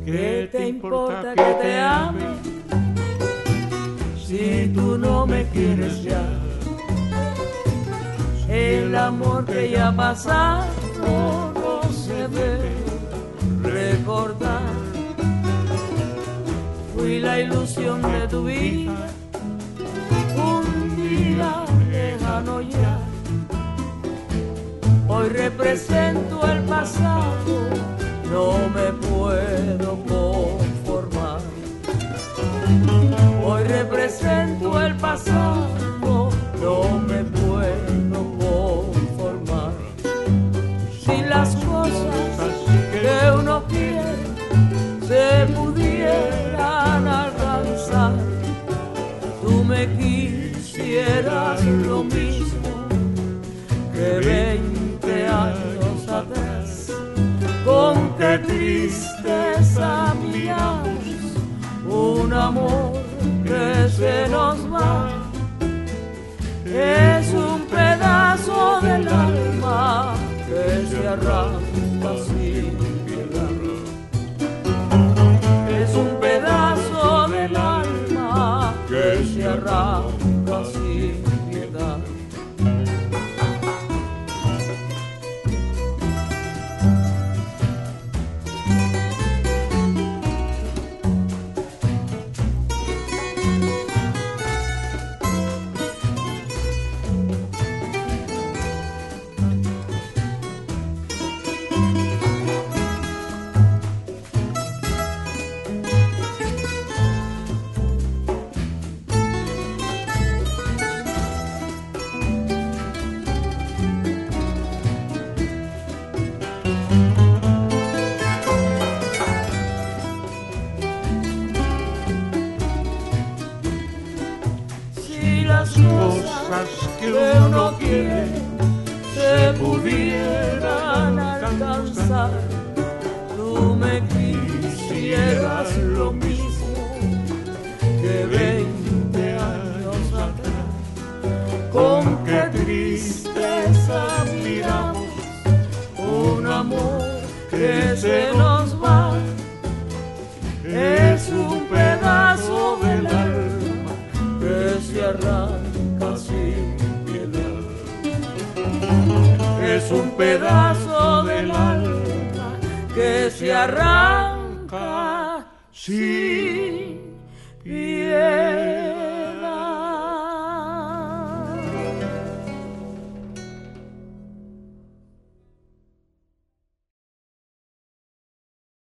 ¿Qué te importa que te ame si tú no me quieres ya? El amor que ya ha pasado no se debe recordar. Fui la ilusión de tu vida, un día lejano ya. Hoy represento el pasado, no me puedo conformar. Hoy represento el pasado, no me puedo conformar. Si las cosas que uno quiere se pudieran alcanzar, tú me quisieras lo mismo que 20 años atrás. Con qué tristeza miramos un amor que se nos va. Es un pedazo del alma que se arranca sin piedad. Es un pedazo del alma que se arranca sin piedad. Cosas que uno quiere se pudieran alcanzar, tú me quisieras lo mismo que 20 años atrás. Con qué tristeza miramos un amor que se nos va. Es un pedazo del alma que se arranca sin piedad. Es un pedazo del alma que se arranca sin